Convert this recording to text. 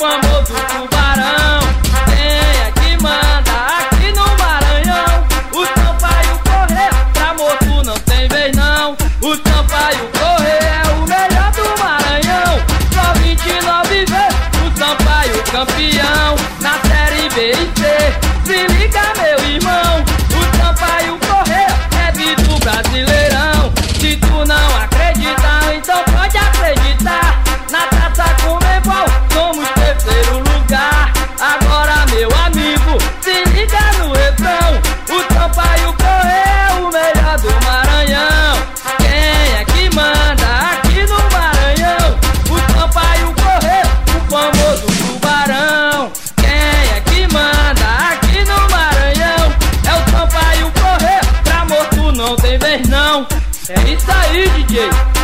famoso tubarão. Quem é que manda aqui no Maranhão? O Sampaio Corrêa, pra morto não tem vez não. O Sampaio Corrêa é o melhor do Maranhão. Só 29 vezes o Sampaio campeão. Na série B e C, se liga meu irmão. O Sampaio Corrêa é do Brasileirão. Se tu não acredita, então pode acreditar. Na Taça Conmebol somos terceiro lugar. Agora meu amigo, se liga no refrão. O Sampaio Corrêa é o melhor do Maranhão. Quem é que manda aqui no Maranhão? O Sampaio Corrêa, o famoso tubarão. Quem é que manda aqui no Maranhão? É o Sampaio Corrêa, pra morto não tem vez não. É isso aí, DJ.